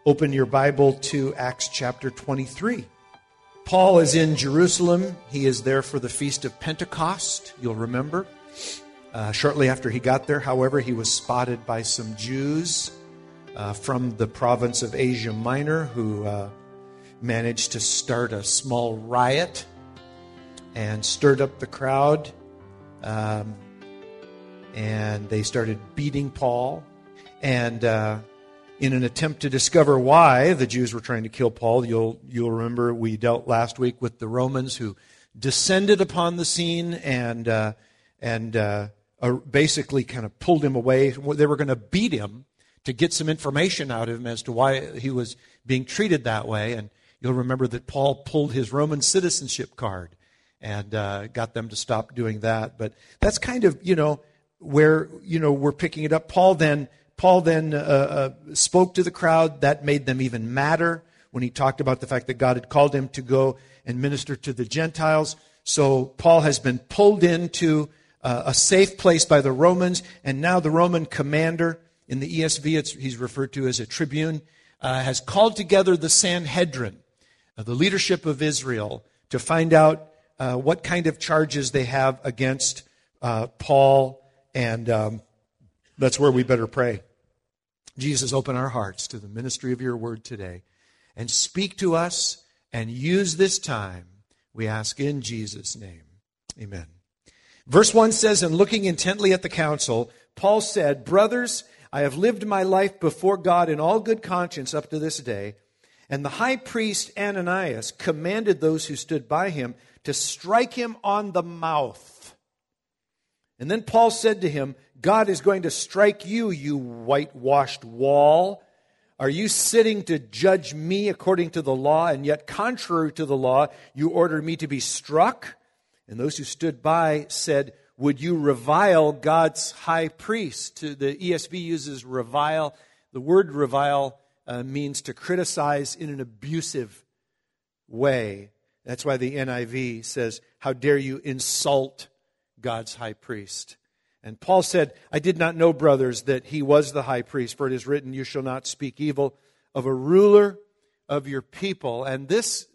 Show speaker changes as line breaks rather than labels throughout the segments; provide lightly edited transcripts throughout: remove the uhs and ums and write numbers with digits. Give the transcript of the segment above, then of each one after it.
Open your Bible to Acts chapter 23. Paul is in Jerusalem. He is there for the Feast of Pentecost, you'll remember. Shortly after he got there, however, he was spotted by some Jews from the province of Asia Minor who managed to start a small riot and stirred up the crowd. And they started beating Paul. And in an attempt to discover why the Jews were trying to kill Paul, you'll remember we dealt last week with the Romans who descended upon the scene and basically kind of pulled him away. They were going to beat him to get some information out of him as to why he was being treated that way. And you'll remember that Paul pulled his Roman citizenship card and got them to stop doing that. But that's kind of, where, we're picking it up. Paul then spoke to the crowd. That made them even madder when he talked about the fact that God had called him to go and minister to the Gentiles. So Paul has been pulled into a safe place by the Romans, and now the Roman commander, in the ESV he's referred to as a tribune, has called together the Sanhedrin, the leadership of Israel, to find out what kind of charges they have against Paul, and that's where we better pray. Jesus, open our hearts to the ministry of your word today and speak to us and use this time, we ask in Jesus' name. Amen. Verse 1 says, "And looking intently at the council, Paul said, 'Brothers, I have lived my life before God in all good conscience up to this day.' And the high priest Ananias commanded those who stood by him to strike him on the mouth. And then Paul said to him, 'God is going to strike you, you whitewashed wall. Are you sitting to judge me according to the law, and yet contrary to the law, you order me to be struck?' And those who stood by said, 'Would you revile God's high priest?'" The ESV uses revile. The word revile means to criticize in an abusive way. That's why the NIV says, "How dare you insult God's high priest?" And Paul said, "I did not know, brothers, that he was the high priest, for it is written, 'You shall not speak evil of a ruler of your people.'" And this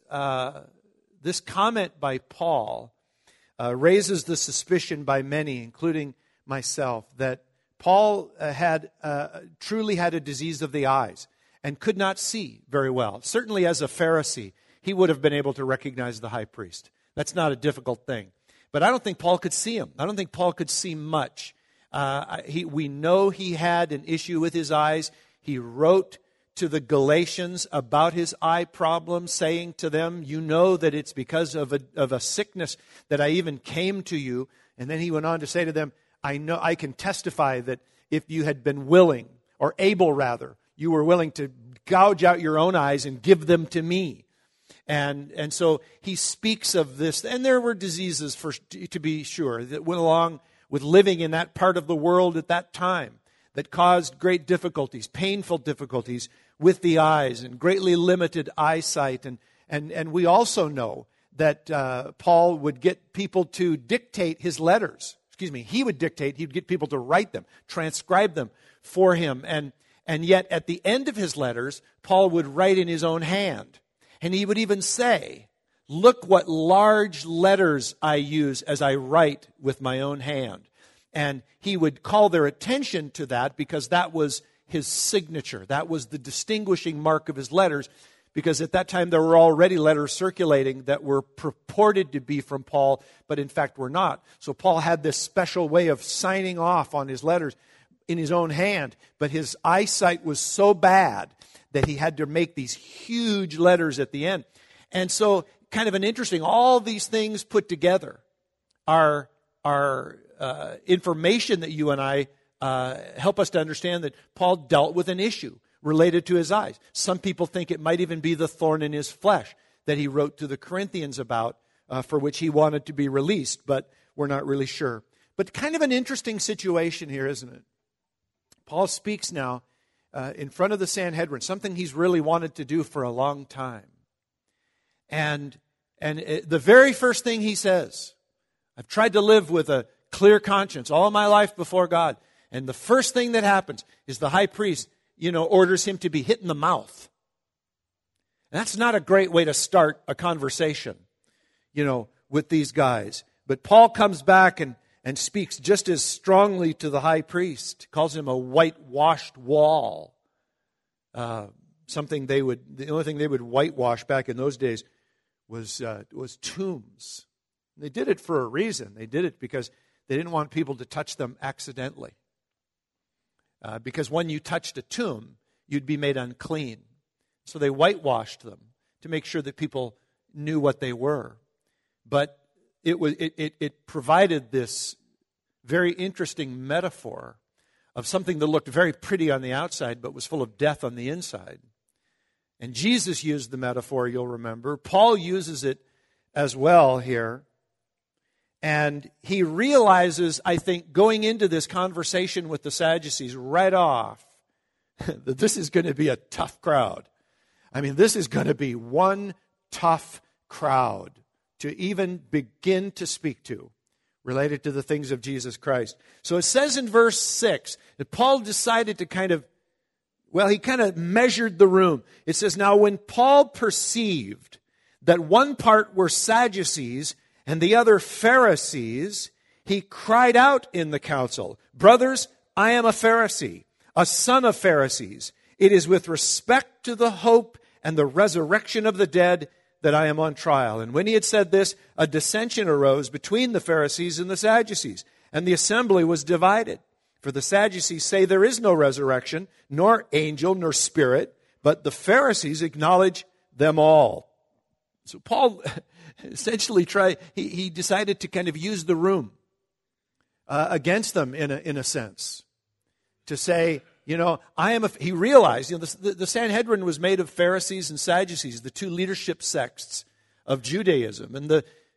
comment by Paul raises the suspicion by many, including myself, that Paul truly had a disease of the eyes and could not see very well. Certainly as a Pharisee, he would have been able to recognize the high priest. That's not a difficult thing. But I don't think Paul could see him. I don't think Paul could see much. We know he had an issue with his eyes. He wrote to the Galatians about his eye problem, saying to them, "You know that it's because of a sickness that I even came to you." And then he went on to say to them, I can testify that if you had been willing, or able rather, you were willing to gouge out your own eyes and give them to me." And so he speaks of this. And there were diseases, to be sure, that went along with living in that part of the world at that time that caused great difficulties, painful difficulties with the eyes and greatly limited eyesight. And we also know that Paul would get people to dictate his letters. He would dictate, he'd get people to write them, transcribe them for him. And yet at the end of his letters, Paul would write in his own hand. And he would even say, "Look what large letters I use as I write with my own hand." And he would call their attention to that because that was his signature. That was the distinguishing mark of his letters, because at that time there were already letters circulating that were purported to be from Paul, but in fact were not. So Paul had this special way of signing off on his letters in his own hand, but his eyesight was so bad that he had to make these huge letters at the end. And so, kind of an interesting, all these things put together are information that you and I help us to understand that Paul dealt with an issue related to his eyes. Some people think it might even be the thorn in his flesh that he wrote to the Corinthians about, for which he wanted to be released, but we're not really sure. But kind of an interesting situation here, isn't it? Paul speaks now in front of the Sanhedrin, something he's really wanted to do for a long time. And the very first thing he says, "I've tried to live with a clear conscience all my life before God." And the first thing that happens is the high priest, orders him to be hit in the mouth. And that's not a great way to start a conversation, with these guys. But Paul comes back and speaks just as strongly to the high priest, calls him a whitewashed wall. The only thing they would whitewash back in those days was tombs. They did it for a reason. They did it because they didn't want people to touch them accidentally. Because when you touched a tomb, you'd be made unclean. So they whitewashed them to make sure that people knew what they were. But it provided this very interesting metaphor of something that looked very pretty on the outside but was full of death on the inside. And Jesus used the metaphor, you'll remember. Paul uses it as well here. And he realizes, I think, going into this conversation with the Sadducees right off, that this is going to be a tough crowd. I mean, this is going to be one tough crowd to even begin to speak to related to the things of Jesus Christ. So it says in verse 6 that Paul decided to he kind of measured the room. It says, now when Paul perceived that one part were Sadducees and the other Pharisees, he cried out in the council, brothers, I am a Pharisee, a son of Pharisees. It is with respect to the hope and the resurrection of the dead that I am on trial. And when he had said this, a dissension arose between the Pharisees and the Sadducees, and the assembly was divided. For the Sadducees say there is no resurrection, nor angel, nor spirit, but the Pharisees acknowledge them all. So Paul essentially he decided to kind of use the room against them in a sense. To say, he realized, the Sanhedrin was made of Pharisees and Sadducees, the two leadership sects of Judaism. And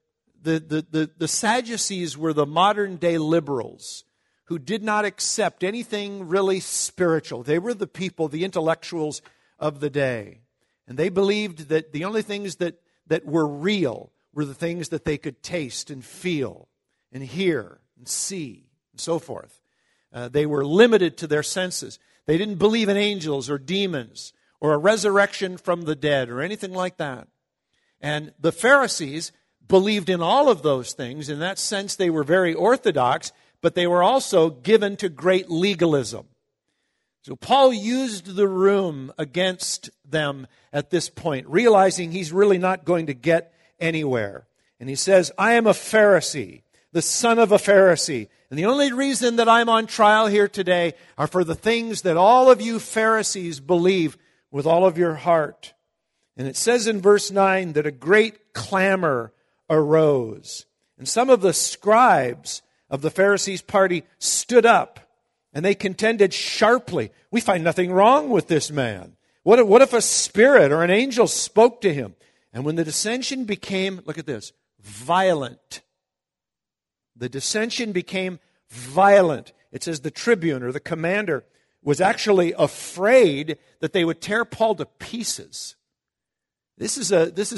the Sadducees were the modern day liberals who did not accept anything really spiritual. They were the people, the intellectuals of the day. And they believed that the only things that were real were the things that they could taste and feel and hear and see and so forth. They were limited to their senses. They didn't believe in angels or demons or a resurrection from the dead or anything like that. And the Pharisees believed in all of those things. In that sense, they were very orthodox, but they were also given to great legalism. So Paul used the room against them at this point, realizing he's really not going to get anywhere. And he says, I am a Pharisee, the son of a Pharisee. And the only reason that I'm on trial here today are for the things that all of you Pharisees believe with all of your heart. And it says in verse 9 that a great clamor arose. And some of the scribes of the Pharisees' party stood up, and they contended sharply, we find nothing wrong with this man. What if a spirit or an angel spoke to him? And when the dissension became, look at this, violent. The dissension became violent. It says the tribune or the commander was actually afraid that they would tear Paul to pieces. This is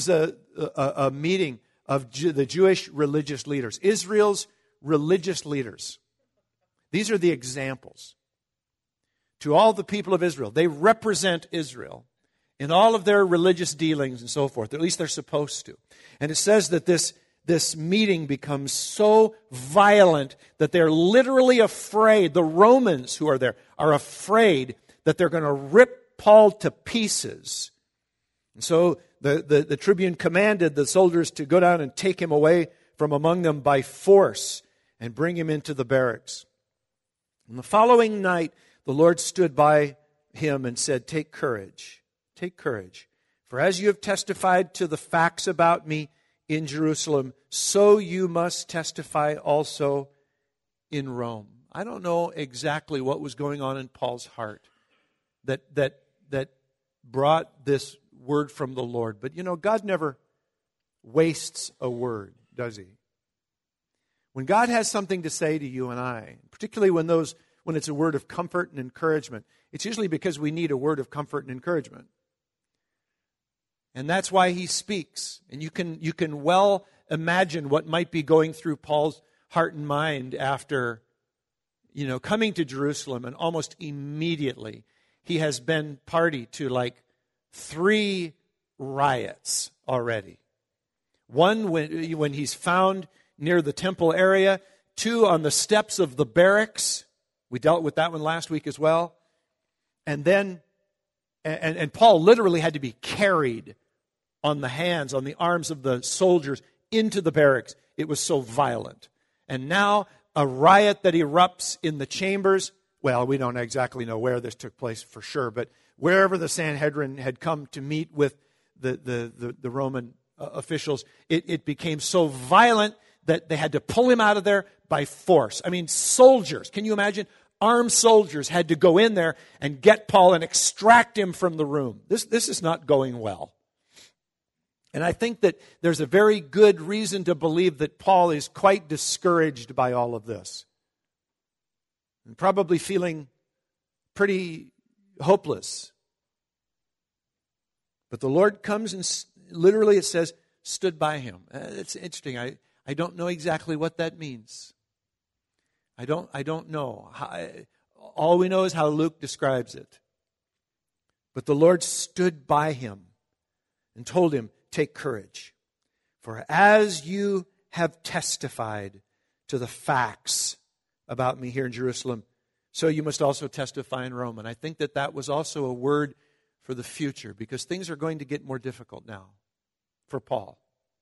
a meeting of the Jewish religious leaders, Israel's religious leaders. These are the examples to all the people of Israel. They represent Israel in all of their religious dealings and so forth. At least they're supposed to. And it says that this meeting becomes so violent that they're literally afraid. The Romans who are there are afraid that they're going to rip Paul to pieces. And so the tribune commanded the soldiers to go down and take him away from among them by force and bring him into the barracks. And the following night, the Lord stood by him and said, take courage, for as you have testified to the facts about me in Jerusalem, so you must testify also in Rome. I don't know exactly what was going on in Paul's heart that brought this word from the Lord. But God never wastes a word, does he? When God has something to say to you and I, particularly when it's a word of comfort and encouragement, it's usually because we need a word of comfort and encouragement. And that's why he speaks. And you can well imagine what might be going through Paul's heart and mind after, coming to Jerusalem, and almost immediately he has been party to 3 riots already. One, when he's found near the temple area. Two, on the steps of the barracks. We dealt with that one last week as well. And then, and Paul literally had to be carried on the hands, on the arms of the soldiers into the barracks. It was so violent. And now a riot that erupts in the chambers. Well, we don't exactly know where this took place for sure, but wherever the Sanhedrin had come to meet with the Roman officials, it became so violent that they had to pull him out of there by force. I mean, soldiers, can you imagine? Armed soldiers had to go in there and get Paul and extract him from the room. This is not going well. And I think that there's a very good reason to believe that Paul is quite discouraged by all of this. And probably feeling pretty hopeless. But the Lord comes and literally it says, stood by him. It's interesting. I don't know exactly what that means. I don't know. All we know is how Luke describes it. But the Lord stood by him and told him, take courage. For as you have testified to the facts about me here in Jerusalem, so you must also testify in Rome. And I think that was also a word for the future, because things are going to get more difficult now for Paul.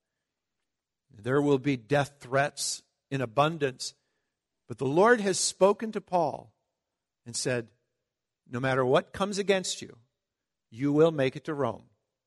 There will be death threats in abundance. But the Lord has spoken to Paul and said, no matter what comes against you, you will make it to Rome.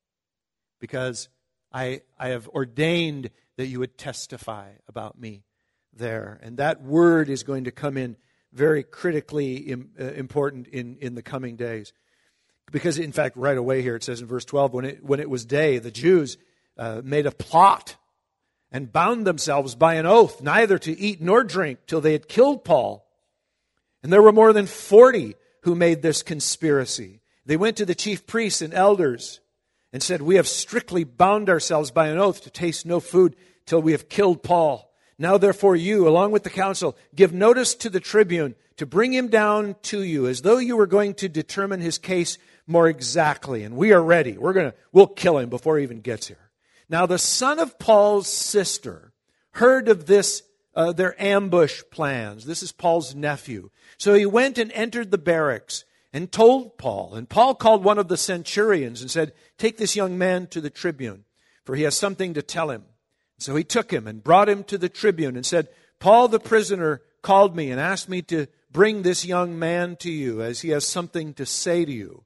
Because I have ordained that you would testify about me there. And that word is going to come in very critically important in the coming days. Because, in fact, right away here it says in verse 12, when it was day, the Jews made a plot and bound themselves by an oath neither to eat nor drink till they had killed Paul. And there were more than 40 who made this conspiracy. They went to the chief priests and elders and said, we have strictly bound ourselves by an oath to taste no food till we have killed Paul. Now therefore you, along with the council, give notice to the tribune to bring him down to you, as though you were going to determine his case more exactly. And we are ready. We'll kill him before he even gets here. Now the son of Paul's sister heard of this, their ambush plans. This is Paul's nephew. So he went and entered the barracks and told Paul. And Paul called one of the centurions and said, take this young man to the tribune, for he has something to tell him. So he took him and brought him to the tribune and said, Paul the prisoner called me and asked me to bring this young man to you, as he has something to say to you.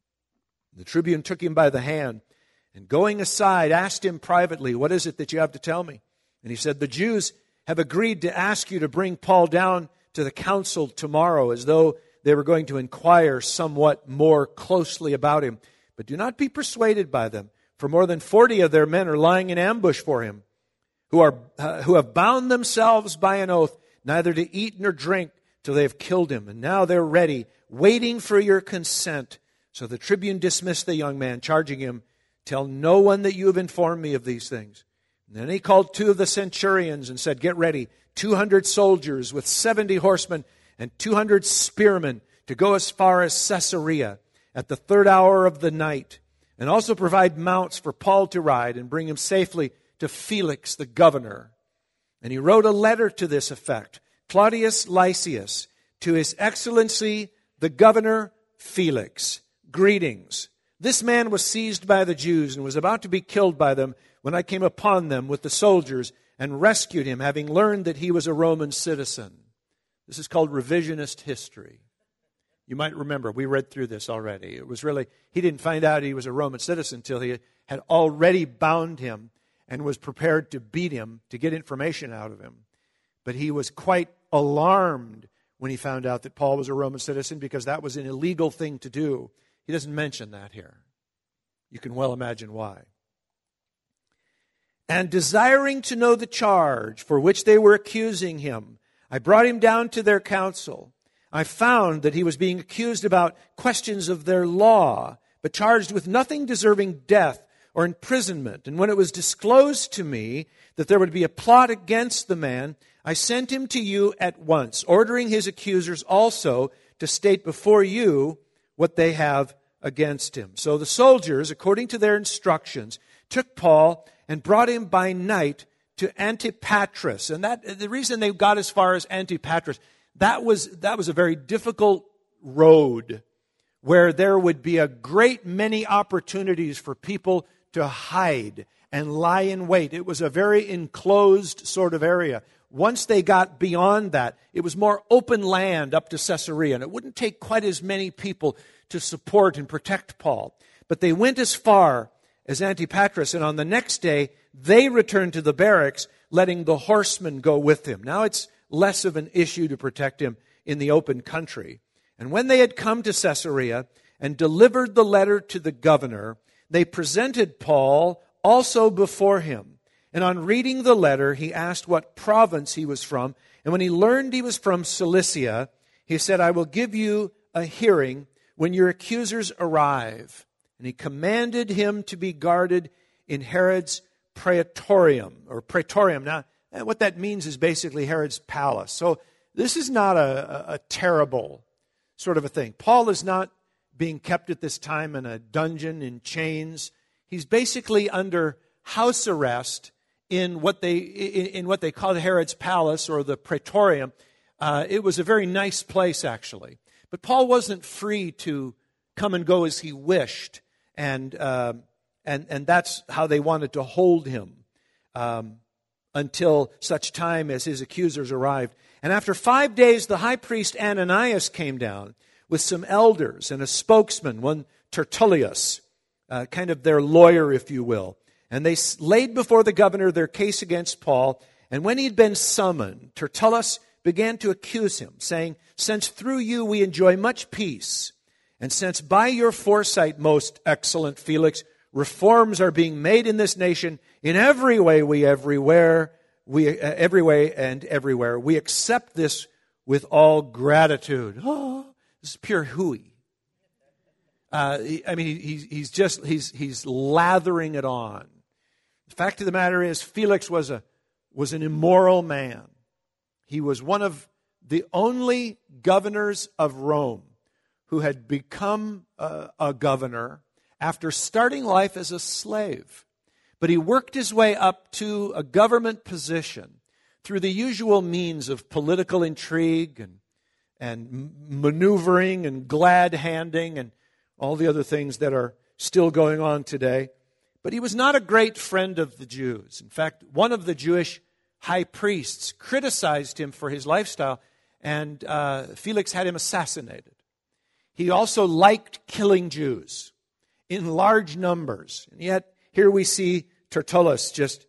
The tribune took him by the hand, and going aside, asked him privately, what is it that you have to tell me? And he said, the Jews have agreed to ask you to bring Paul down to the council tomorrow, as though they were going to inquire somewhat more closely about him. But do not be persuaded by them, for more than 40 of their men are lying in ambush for him, who have bound themselves by an oath neither to eat nor drink till they have killed him. And now they're ready, waiting for your consent. So the tribune dismissed the young man, charging him, tell no one that you have informed me of these things. And then he called 2 of the centurions and said, get ready, 200 soldiers with 70 horsemen and 200 spearmen to go as far as Caesarea at the 3rd hour of the night, and also provide mounts for Paul to ride and bring him safely to Felix the governor. And he wrote a letter to this effect, Claudius Lysias, to His Excellency the Governor Felix. Greetings. This man was seized by the Jews and was about to be killed by them when I came upon them with the soldiers and rescued him, having learned that he was a Roman citizen. This is called revisionist history. You might remember, we read through this already. It was really, he didn't find out he was a Roman citizen until he had already bound him and was prepared to beat him to get information out of him. But he was quite alarmed when he found out that Paul was a Roman citizen, because that was an illegal thing to do. He doesn't mention that here. You can well imagine why. And desiring to know the charge for which they were accusing him, I brought him down to their council. I found that he was being accused about questions of their law, but charged with nothing deserving death or imprisonment. And when it was disclosed to me that there would be a plot against the man, I sent him to you at once, ordering his accusers also to state before you what they have against him. So the soldiers, according to their instructions, took Paul and brought him by night to Antipatris. And the reason they got as far as Antipatris, that was a very difficult road where there would be a great many opportunities for people to hide and lie in wait. It was a very enclosed sort of area. Once they got beyond that, it was more open land up to Caesarea, and it wouldn't take quite as many people to support and protect Paul. But they went as far as Antipatris, and on the next day, they returned to the barracks, letting the horsemen go with him. Now it's less of an issue to protect him in the open country. And when they had come to Caesarea and delivered the letter to the governor, they presented Paul also before him. And on reading the letter, he asked what province he was from. And when he learned he was from Cilicia, he said, I will give you a hearing when your accusers arrive. And he commanded him to be guarded in Herod's praetorium. Now, what that means is basically Herod's palace. So this is not a terrible sort of a thing. Paul is not being kept at this time in a dungeon in chains. He's basically under house arrest in what they called Herod's palace or the praetorium. It was a very nice place, actually. But Paul wasn't free to come and go as he wished, and that's how they wanted to hold him until such time as his accusers arrived. And after 5 days, the high priest Ananias came down with some elders and a spokesman, one Tertullus, kind of their lawyer, if you will. And they laid before the governor their case against Paul. And when he had been summoned, Tertullus began to accuse him, saying, since through you we enjoy much peace, and since by your foresight, most excellent Felix, reforms are being made in this nation, in every way and everywhere, we accept this with all gratitude. Oh, this is pure hooey. He's lathering it on. The fact of the matter is, Felix was an immoral man. He was one of the only governors of Rome who had become a governor after starting life as a slave. But he worked his way up to a government position through the usual means of political intrigue and maneuvering and glad-handing and all the other things that are still going on today. But he was not a great friend of the Jews. In fact, one of the Jewish high priests criticized him for his lifestyle, and Felix had him assassinated. He also liked killing Jews in large numbers. And yet, here we see Tertullus just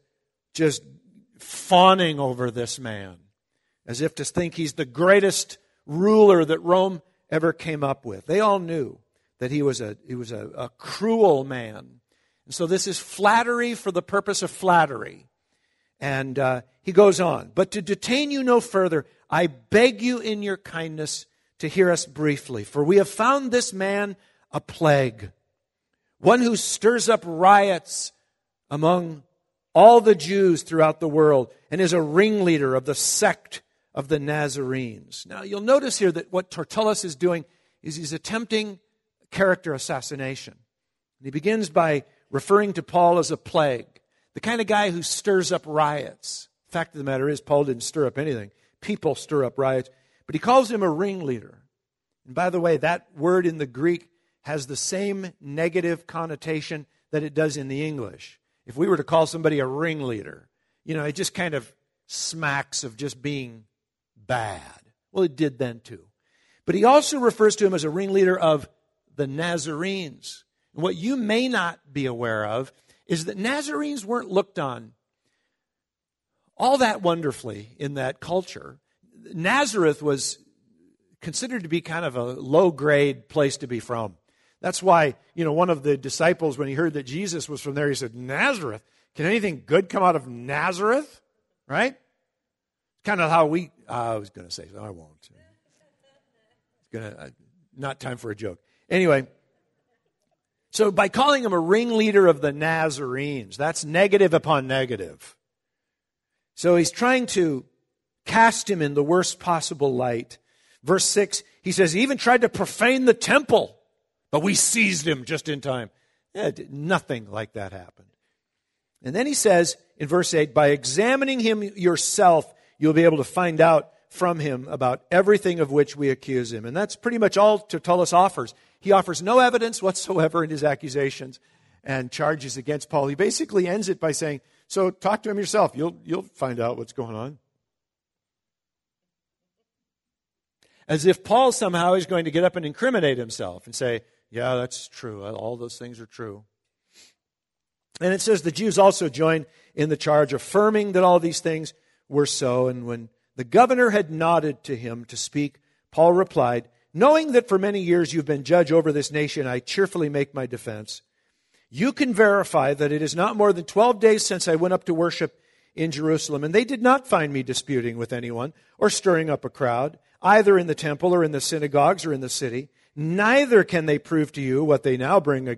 fawning over this man, as if to think he's the greatest ruler that Rome ever came up with. They all knew that he was a cruel man. And so this is flattery for the purpose of flattery. And he goes on, but to detain you no further, I beg you in your kindness to hear us briefly, for we have found this man a plague, one who stirs up riots among all the Jews throughout the world and is a ringleader of the sect of the Nazarenes. Now, you'll notice here that what Tertullus is doing is he's attempting character assassination. And he begins by referring to Paul as a plague, the kind of guy who stirs up riots. The fact of the matter is, Paul didn't stir up anything. People stir up riots. But he calls him a ringleader. And by the way, that word in the Greek has the same negative connotation that it does in the English. If we were to call somebody a ringleader, it just kind of smacks of just being bad. Well, it did then too. But he also refers to him as a ringleader of the Nazarenes. And what you may not be aware of is that Nazarenes weren't looked on all that wonderfully in that culture. Nazareth was considered to be kind of a low-grade place to be from. That's why, one of the disciples, when he heard that Jesus was from there, he said, Nazareth? Can anything good come out of Nazareth? Right? Kind of how I was going to say, so I won't. Not time for a joke. Anyway, so by calling him a ringleader of the Nazarenes, that's negative upon negative. So he's trying to cast him in the worst possible light. Verse 6, he says, he even tried to profane the temple. but we seized him just in time. Nothing like that happened. And then he says in verse 8, by examining him yourself, you'll be able to find out from him about everything of which we accuse him. And that's pretty much all Tertullus offers. He offers no evidence whatsoever in his accusations and charges against Paul. He basically ends it by saying, so talk to him yourself. You'll find out what's going on. As if Paul somehow is going to get up and incriminate himself and say, yeah, that's true. All those things are true. And it says the Jews also joined in the charge, affirming that all these things were so. And when the governor had nodded to him to speak, Paul replied, knowing that for many years you've been judge over this nation, I cheerfully make my defense. You can verify that it is not more than 12 days since I went up to worship in Jerusalem, and they did not find me disputing with anyone or stirring up a crowd, either in the temple or in the synagogues or in the city. Neither can they prove to you what they now bring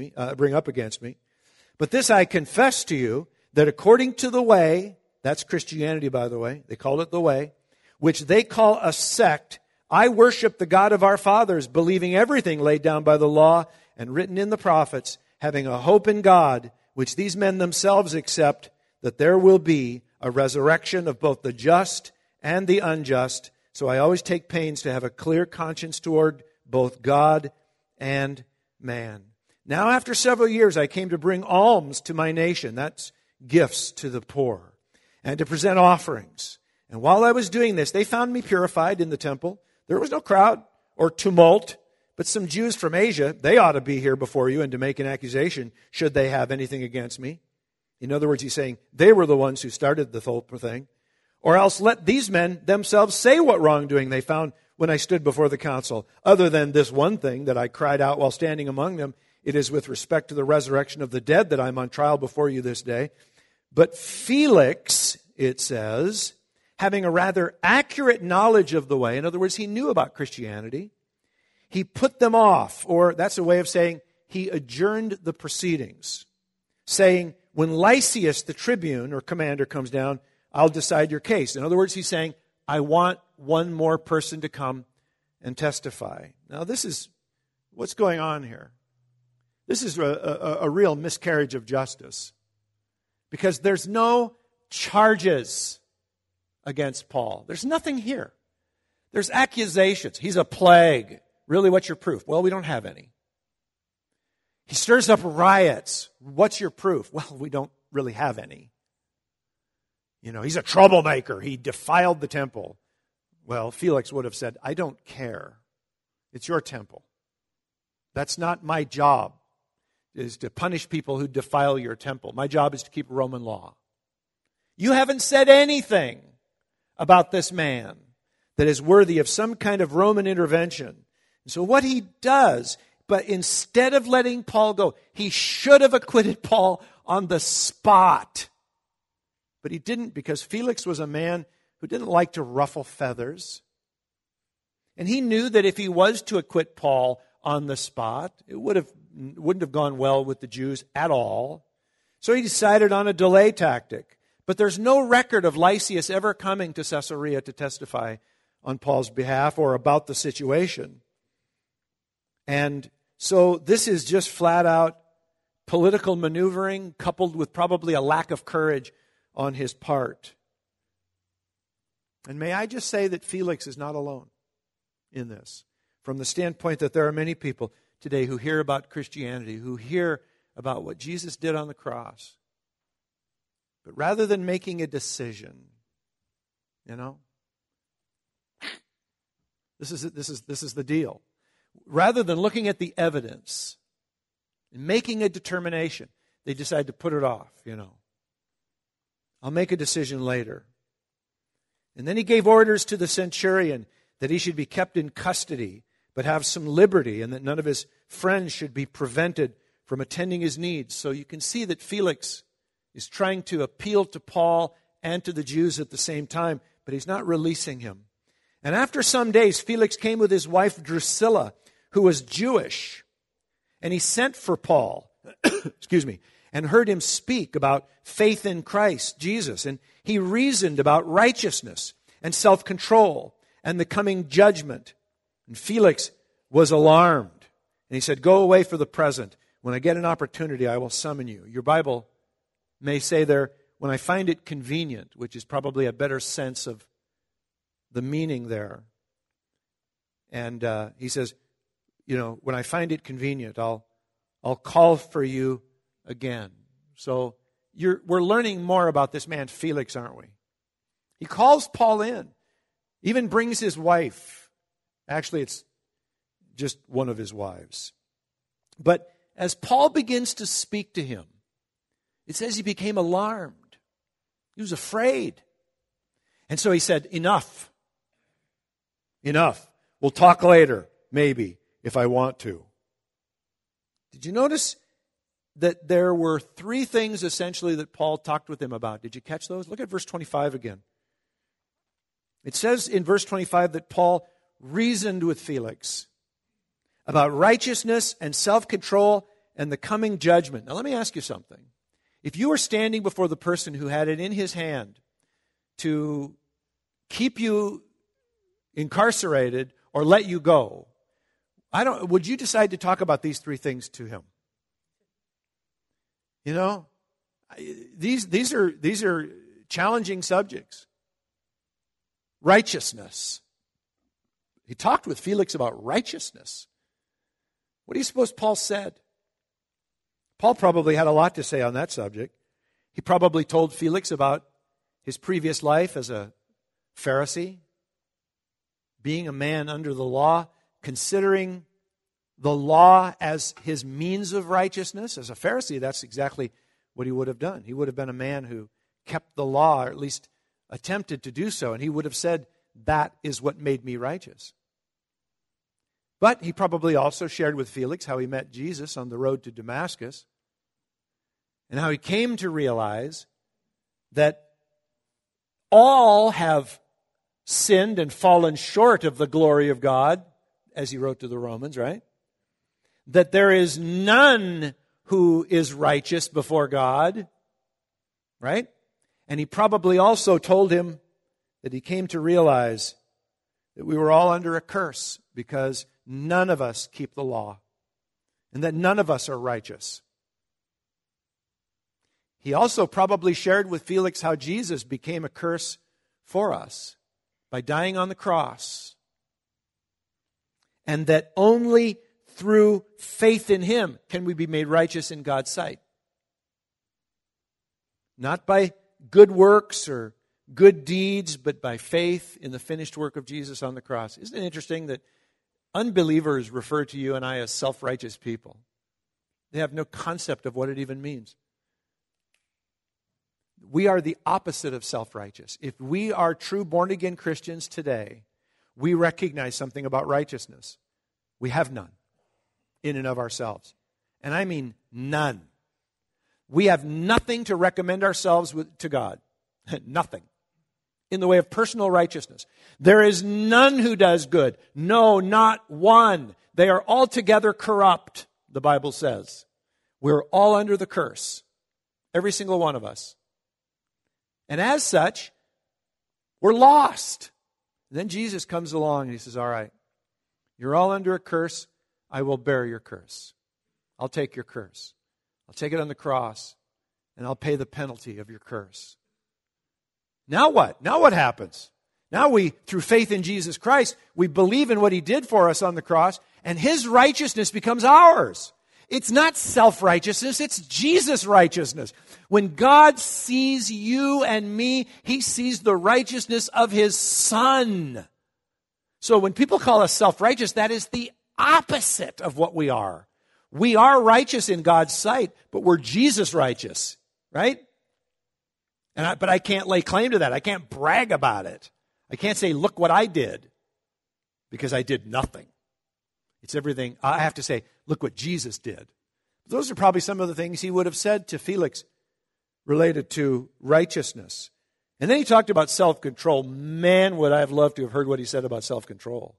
up against me. But this I confess to you, that according to the way, that's Christianity, by the way, they call it the way, which they call a sect, I worship the God of our fathers, believing everything laid down by the law and written in the prophets, having a hope in God, which these men themselves accept, that there will be a resurrection of both the just and the unjust. So I always take pains to have a clear conscience toward both God and man. Now, after several years, I came to bring alms to my nation. That's gifts to the poor. And to present offerings. And while I was doing this, they found me purified in the temple. There was no crowd or tumult, but some Jews from Asia, they ought to be here before you and to make an accusation should they have anything against me. In other words, he's saying they were the ones who started the whole thing. Or else let these men themselves say what wrongdoing they found when I stood before the council, other than this one thing that I cried out while standing among them. It is with respect to the resurrection of the dead that I'm on trial before you this day. But Felix, it says, having a rather accurate knowledge of the way, in other words, he knew about Christianity, he put them off, or that's a way of saying he adjourned the proceedings, saying, when Lysias, the tribune or commander, comes down, I'll decide your case. In other words, he's saying, I want one more person to come and testify. Now, this is what's going on here. This is a real miscarriage of justice. Because there's no charges against Paul. There's nothing here. There's accusations. He's a plague. Really, what's your proof? Well, we don't have any. He stirs up riots. What's your proof? Well, we don't really have any. You know, he's a troublemaker. He defiled the temple. Well, Felix would have said, I don't care. It's your temple. That's not my job, is to punish people who defile your temple. My job is to keep Roman law. You haven't said anything about this man that is worthy of some kind of Roman intervention. And so what he does, but instead of letting Paul go, he should have acquitted Paul on the spot. But he didn't, because Felix was a man who didn't like to ruffle feathers. And he knew that if he was to acquit Paul on the spot, it wouldn't have gone well with the Jews at all. So he decided on a delay tactic. But there's no record of Lysias ever coming to Caesarea to testify on Paul's behalf or about the situation. And so this is just flat out political maneuvering coupled with probably a lack of courage on his part. And may I just say that Felix is not alone in this, from the standpoint that there are many people today who hear about Christianity, who hear about what Jesus did on the cross. But rather than making a decision, this is the deal. Rather than looking at the evidence and making a determination, they decide to put it off, I'll make a decision later. And then he gave orders to the centurion that he should be kept in custody, but have some liberty, and that none of his friends should be prevented from attending his needs. So you can see that Felix is trying to appeal to Paul and to the Jews at the same time, but he's not releasing him. And after some days, Felix came with his wife Drusilla, who was Jewish, and he sent for Paul, and heard him speak about faith in Christ Jesus. And he reasoned about righteousness and self-control and the coming judgment. And Felix was alarmed. And he said, go away for the present. When I get an opportunity, I will summon you. Your Bible may say there, when I find it convenient, which is probably a better sense of the meaning there. And he says, when I find it convenient, I'll call for you again. So we're learning more about this man Felix, aren't we? He calls Paul in, even brings his wife. Actually, it's just one of his wives. But as Paul begins to speak to him, it says he became alarmed. He was afraid. And so he said, enough. Enough. We'll talk later, maybe, if I want to. Did you notice that there were three things essentially that Paul talked with him about? Did you catch those? Look at verse 25 again. It says in verse 25 that Paul reasoned with Felix about righteousness and self-control and the coming judgment. Now let me ask you something. If you were standing before the person who had it in his hand to keep you incarcerated or let you go, would you decide to talk about these three things to him? These are challenging subjects. Righteousness. He talked with Felix about righteousness. What do you suppose Paul said? Paul probably had a lot to say on that subject. He probably told Felix about his previous life as a Pharisee, being a man under the law, considering the law as his means of righteousness. As a Pharisee, that's exactly what he would have done. He would have been a man who kept the law, or at least attempted to do so, and he would have said, that is what made me righteous. But he probably also shared with Felix how he met Jesus on the road to Damascus and how he came to realize that all have sinned and fallen short of the glory of God, as he wrote to the Romans, right? That there is none who is righteous before God, right? And he probably also told him that he came to realize that we were all under a curse because none of us keep the law and that none of us are righteous. He also probably shared with Felix how Jesus became a curse for us by dying on the cross, and that only through faith in him can we be made righteous in God's sight. Not by good works or good deeds, but by faith in the finished work of Jesus on the cross. Isn't it interesting that unbelievers refer to you and I as self-righteous people? They have no concept of what it even means. We are the opposite of self-righteous. If we are true born-again Christians today, we recognize something about righteousness. We have none in and of ourselves. And I mean none. We have nothing to recommend ourselves to God. Nothing. In the way of personal righteousness. There is none who does good. No, not one. They are altogether corrupt, the Bible says. We're all under the curse. Every single one of us. And as such, we're lost. And then Jesus comes along and he says, all right, you're all under a curse. I will bear your curse. I'll take your curse. I'll take it on the cross, and I'll pay the penalty of your curse. Now what? Now what happens? Now we, through faith in Jesus Christ, we believe in what he did for us on the cross, and his righteousness becomes ours. It's not self-righteousness, it's Jesus' righteousness. When God sees you and me, he sees the righteousness of his Son. So when people call us self-righteous, that is the opposite of what we are. We are righteous in God's sight, but we're Jesus righteous, right? But I can't lay claim to that. I can't brag about it. I can't say, look what I did, because I did nothing. It's everything. I have to say, look what Jesus did. Those are probably some of the things he would have said to Felix related to righteousness. And then he talked about self-control. Man, would I have loved to have heard what he said about self-control.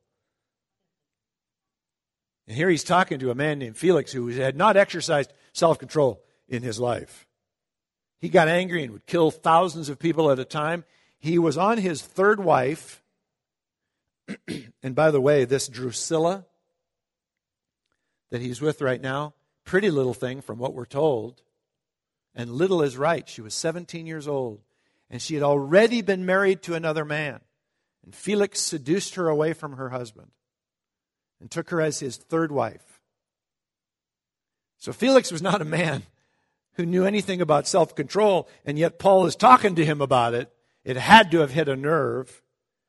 And here he's talking to a man named Felix who had not exercised self-control in his life. He got angry and would kill thousands of people at a time. He was on his third wife. And by the way, this Drusilla, that he's with right now, pretty little thing from what we're told. And little is right. She was 17 years old, and she had already been married to another man. And Felix seduced her away from her husband and took her as his third wife. So Felix was not a man who knew anything about self-control, and yet Paul is talking to him about it. It had to have hit a nerve.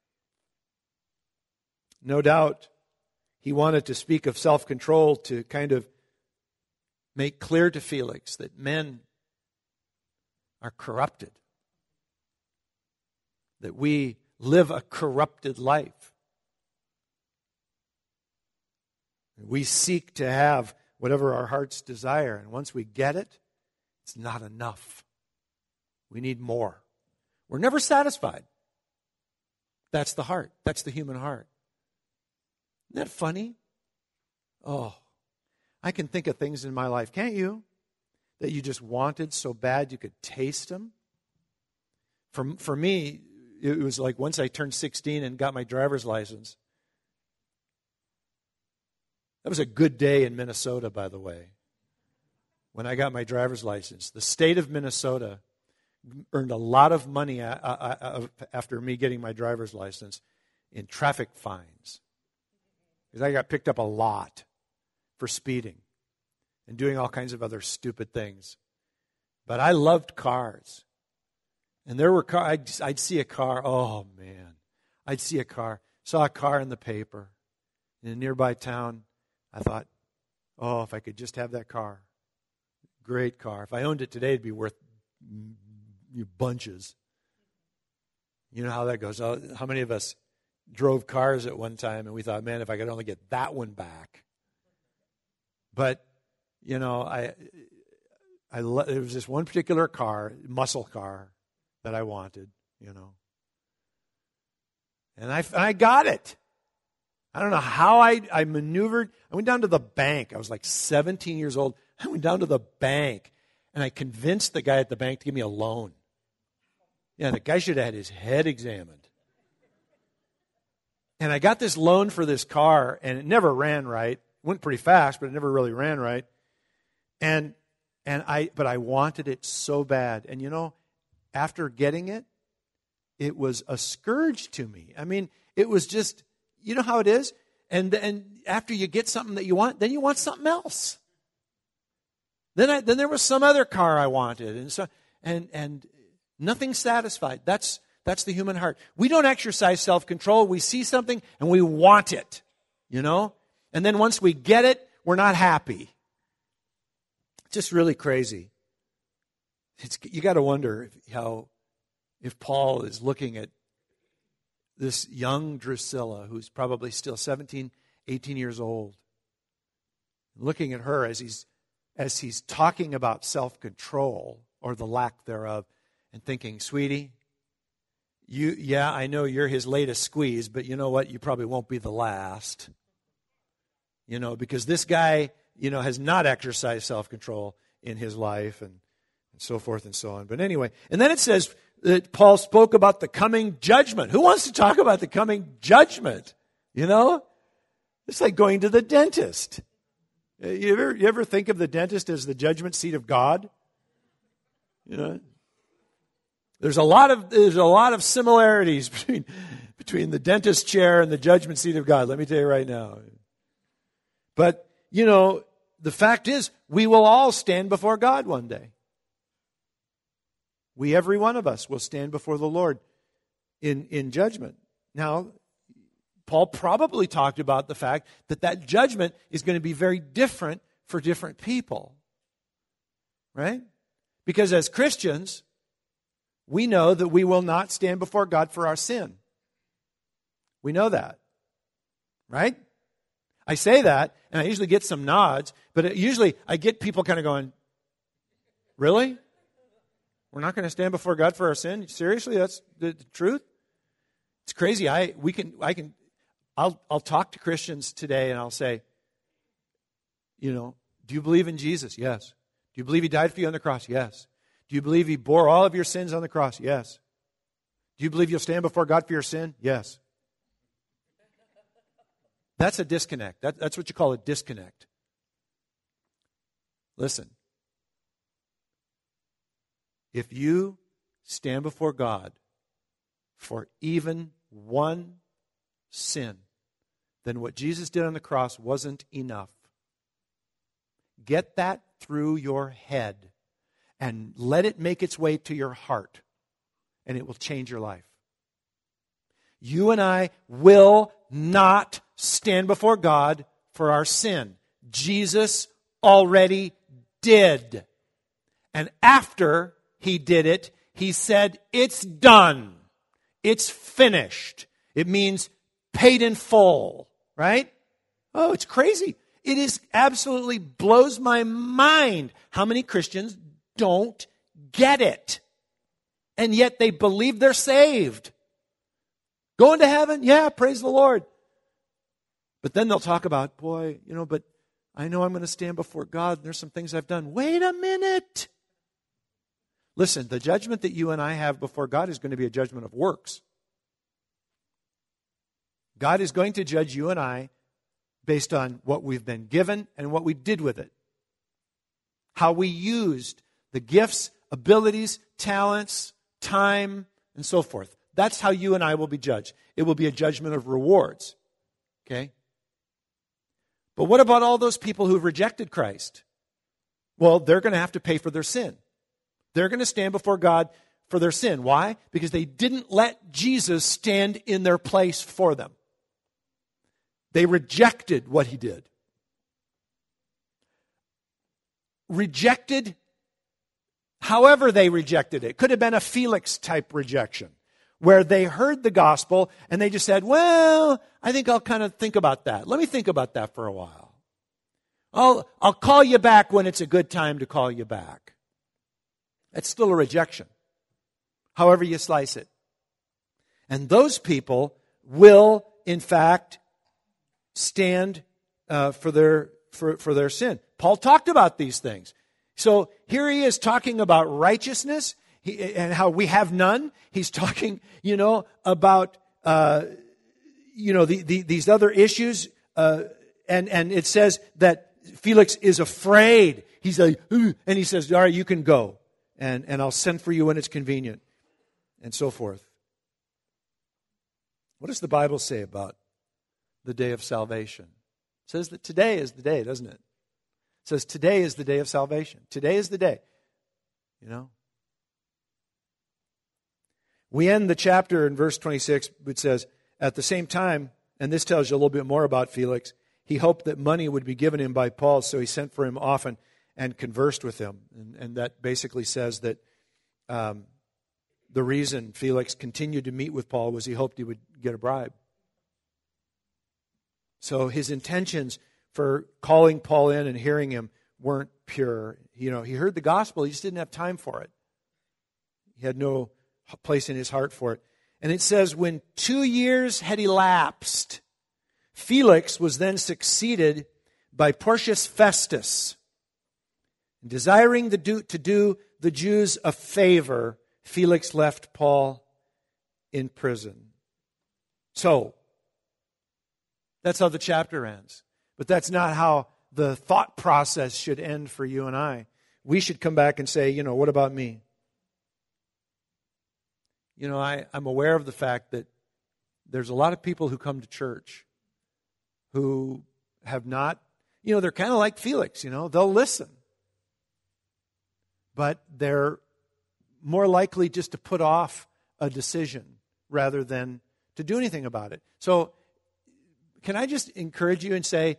No doubt he wanted to speak of self-control to kind of make clear to Felix that men are corrupted, that we live a corrupted life. We seek to have whatever our hearts desire, and once we get it, it's not enough. We need more. We're never satisfied. That's the heart. That's the human heart. Isn't that funny? Oh, I can think of things in my life, can't you? That you just wanted so bad you could taste them. For me, it was like once I turned 16 and got my driver's license. That was a good day in Minnesota, by the way, when I got my driver's license. The state of Minnesota earned a lot of money after me getting my driver's license in traffic fines. Because I got picked up a lot for speeding and doing all kinds of other stupid things. But I loved cars. And there were cars, I'd see a car, oh man. I'd see a car, saw a car in the paper in a nearby town. I thought, oh, if I could just have that car. Great car. If I owned it today, it'd be worth bunches. You know how that goes. How many of us drove cars at one time and we thought, man, if I could only get that one back. But, you know, there was this one particular car, muscle car, that I wanted, you know. And I got it. I don't know how I maneuvered. I went down to the bank. I was like 17 years old. I went down to the bank, and I convinced the guy at the bank to give me a loan. Yeah, the guy should have had his head examined. And I got this loan for this car, and it never ran right. It went pretty fast, but it never really ran right. But I wanted it so bad. And you know, after getting it, it was a scourge to me. I mean, it was just, you know how it is? And after you get something that you want, then you want something else. Then there was some other car I wanted, and nothing satisfied. That's the human heart. We don't exercise self-control. We see something and we want it, you know? And then once we get it, we're not happy. It's just really crazy. You got to wonder if Paul is looking at this young Drusilla, who's probably still 17, 18 years old, looking at her as he's talking about self-control or the lack thereof, and thinking, sweetie, I know you're his latest squeeze, but you know what? You probably won't be the last. You know, because this guy, you know, has not exercised self-control in his life, and so forth and so on. But anyway, and then it says that Paul spoke about the coming judgment. Who wants to talk about the coming judgment? You know? It's like going to the dentist. You ever think of the dentist as the judgment seat of God? You know? There's a lot of similarities between the dentist chair and the judgment seat of God. Let me tell you right now. But, you know, the fact is, we will all stand before God one day. Every one of us will stand before the Lord in judgment. Now, Paul probably talked about the fact that judgment is going to be very different for different people. Right? Because as Christians, we know that we will not stand before God for our sin. We know that. Right? I say that, and I usually get some nods, but usually I get people kind of going, really? We're not going to stand before God for our sin? Seriously? That's the truth? It's crazy. I'll talk to Christians today and I'll say, you know, do you believe in Jesus? Yes. Do you believe He died for you on the cross? Yes. Do you believe He bore all of your sins on the cross? Yes. Do you believe you'll stand before God for your sin? Yes. That's a disconnect. That's what you call a disconnect. Listen. If you stand before God for even one sin, then what Jesus did on the cross wasn't enough. Get that through your head and let it make its way to your heart, and it will change your life. You and I will not stand before God for our sin. Jesus already did. And after he did it, he said, it's done. It's finished. It means paid in full, right? Oh, it's crazy. It is absolutely blows my mind how many Christians don't get it. And yet they believe they're saved. Going to heaven? Yeah, praise the Lord. But then they'll talk about, boy, but I know I'm going to stand before God and there's some things I've done. Wait a minute. Listen, the judgment that you and I have before God is going to be a judgment of works. God is going to judge you and I based on what we've been given and what we did with it. How we used the gifts, abilities, talents, time, and so forth. That's how you and I will be judged. It will be a judgment of rewards. Okay? But what about all those people who've rejected Christ? Well, they're going to have to pay for their sin. They're going to stand before God for their sin. Why? Because they didn't let Jesus stand in their place for them. They rejected what he did. Rejected, however they rejected it. Could have been a Felix type rejection, where they heard the gospel and they just said, well, I think I'll kind of think about that. Let me think about that for a while. I'll call you back when it's a good time to call you back. That's still a rejection, however you slice it. And those people will, in fact, stand for their sin. Paul talked about these things. So here he is talking about righteousness and how we have none. He's talking, about these other issues, and it says that Felix is afraid. He's like, and he says, all right, you can go, and I'll send for you when it's convenient, and so forth. What does the Bible say about the day of salvation? It says that today is the day, doesn't it? It says today is the day of salvation. Today is the day. We end the chapter in verse 26, which says, at the same time, and this tells you a little bit more about Felix, he hoped that money would be given him by Paul, so he sent for him often and conversed with him. And that basically says that the reason Felix continued to meet with Paul was he hoped he would get a bribe. So his intentions for calling Paul in and hearing him weren't pure. He heard the gospel, he just didn't have time for it. He had no place in his heart for it. And it says, when 2 years had elapsed, Felix was then succeeded by Porcius Festus. Desiring to do the Jews a favor, Felix left Paul in prison. So, that's how the chapter ends. But that's not how the thought process should end for you and I. We should come back and say, what about me? I'm aware of the fact that there's a lot of people who come to church who have not, they're kind of like Felix, they'll listen. But they're more likely just to put off a decision rather than to do anything about it. So, can I just encourage you and say,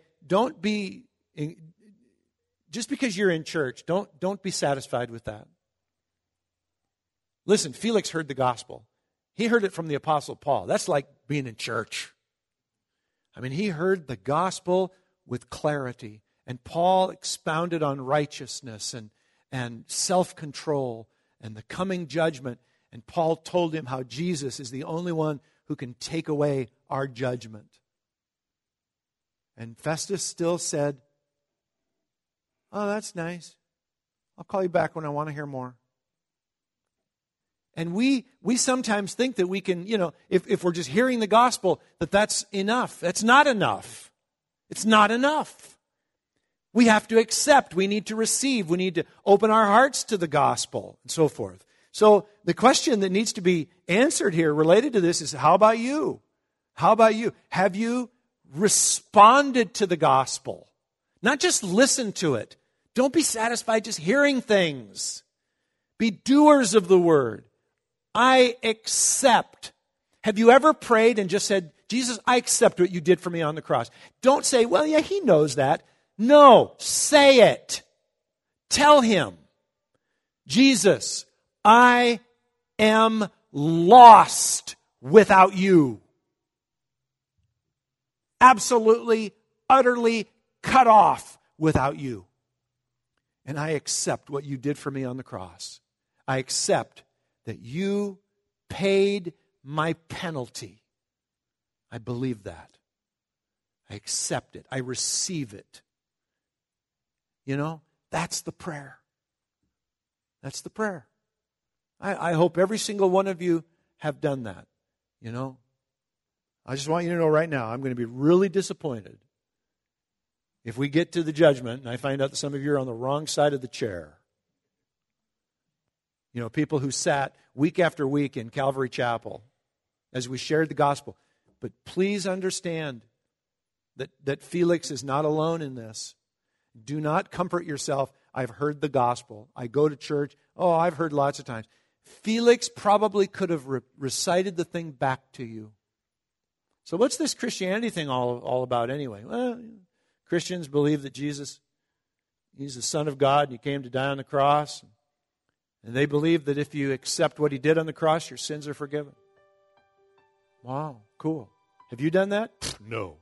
just because you're in church, don't be satisfied with that. Listen, Felix heard the gospel. He heard it from the Apostle Paul. That's like being in church. He heard the gospel with clarity. And Paul expounded on righteousness and self-control and the coming judgment. And Paul told him how Jesus is the only one who can take away our judgment. And Festus still said, oh, that's nice. I'll call you back when I want to hear more. And we sometimes think that we can, if we're just hearing the gospel, that's enough. That's not enough. It's not enough. We have to accept. We need to receive. We need to open our hearts to the gospel and so forth. So the question that needs to be answered here related to this is, how about you? How about you? Have you responded to the gospel? Not just listen to it. Don't be satisfied just hearing things. Be doers of the word. I accept. Have you ever prayed and just said, Jesus, I accept what you did for me on the cross? Don't say, well, yeah, he knows that. No, say it. Tell him, Jesus, I am lost without you. Absolutely, utterly cut off without you. And I accept what you did for me on the cross. I accept that you paid my penalty. I believe that. I accept it. I receive it. You know, that's the prayer. That's the prayer. I hope every single one of you have done that. You know, I just want you to know right now, I'm going to be really disappointed if we get to the judgment and I find out that some of you are on the wrong side of the chair. You know, people who sat week after week in Calvary Chapel as we shared the gospel. But please understand that Felix is not alone in this. Do not comfort yourself. I've heard the gospel. I go to church. Oh, I've heard lots of times. Felix probably could have recited the thing back to you. So what's this Christianity thing all about anyway? Well, Christians believe that Jesus, he's the Son of God and he came to die on the cross. And they believe that if you accept what he did on the cross, your sins are forgiven. Wow, cool. Have you done that? No.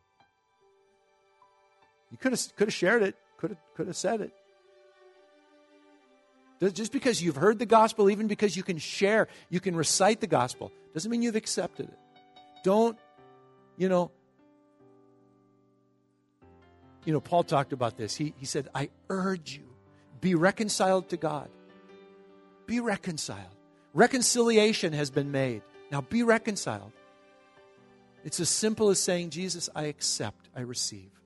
You could have shared it, could have said it. Just because you've heard the gospel, even because you can share, you can recite the gospel, doesn't mean you've accepted it. Don't, Paul talked about this. He said, I urge you, be reconciled to God. Be reconciled. Reconciliation has been made. Now be reconciled. It's as simple as saying, Jesus, I accept, I receive.